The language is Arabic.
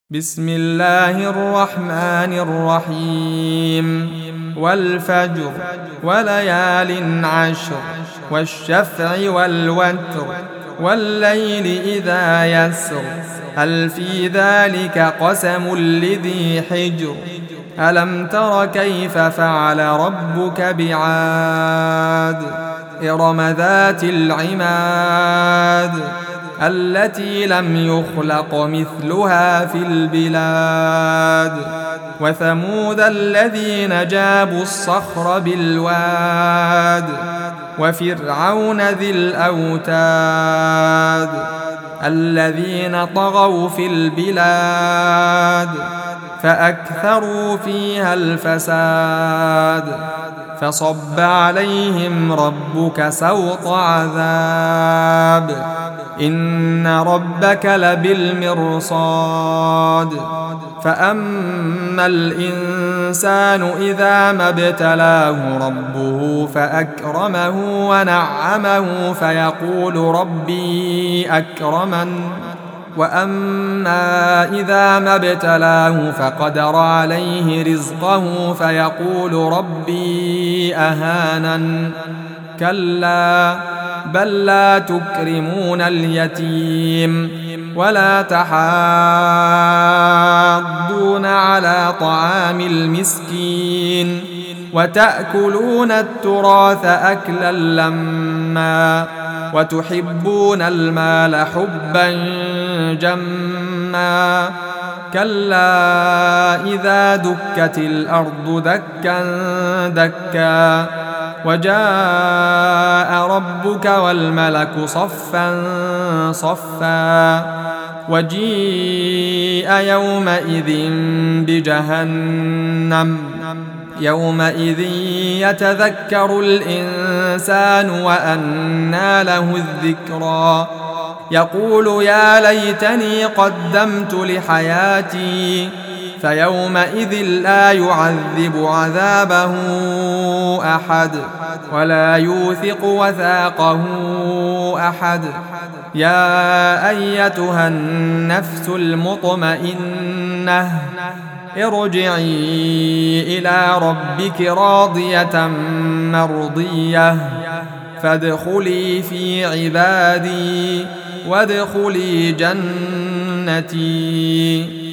بسم الله الرحمن الرحيم والفجر وليال عشر والشفع والوتر والليل إذا يسر هل في ذلك قسم لذي حجر ألم تر كيف فعل ربك بعاد إرم ذات العماد التي لم يخلق مثلها في البلاد وثمود الذين جابوا الصخر بالواد وفرعون ذي الأوتاد الذين طغوا في البلاد فأكثروا فيها الفساد فصب عليهم ربك سوط عذاب إن ربك لبالمرصاد فأما الإنسان إذا ما ابتلاه ربه فأكرمه ونعمه فيقول ربي أكرمن وأما إذا ما ابتلاه فقدر عليه رزقه فيقول ربي أهانن كلا بل لا تكرمون اليتيم ولا تحاضون على طعام المسكين وتأكلون التراث أكلا لما وتحبون المال حبا جما كلا إذا دكت الأرض دكا دكا وجاء ربك والملك صفا صفا وجيء يومئذ بجهنم يومئذ يتذكر الإنسان وأنى له الذكرى يقول يا ليتني قدمت لحياتي فيومئذ لا يعذب عذابه أحد ولا يوثق وثاقه أحد يا أيتها النفس المطمئنة ارجعي إلى ربك راضية مرضية فادخلي في عبادي وادخلي جنتي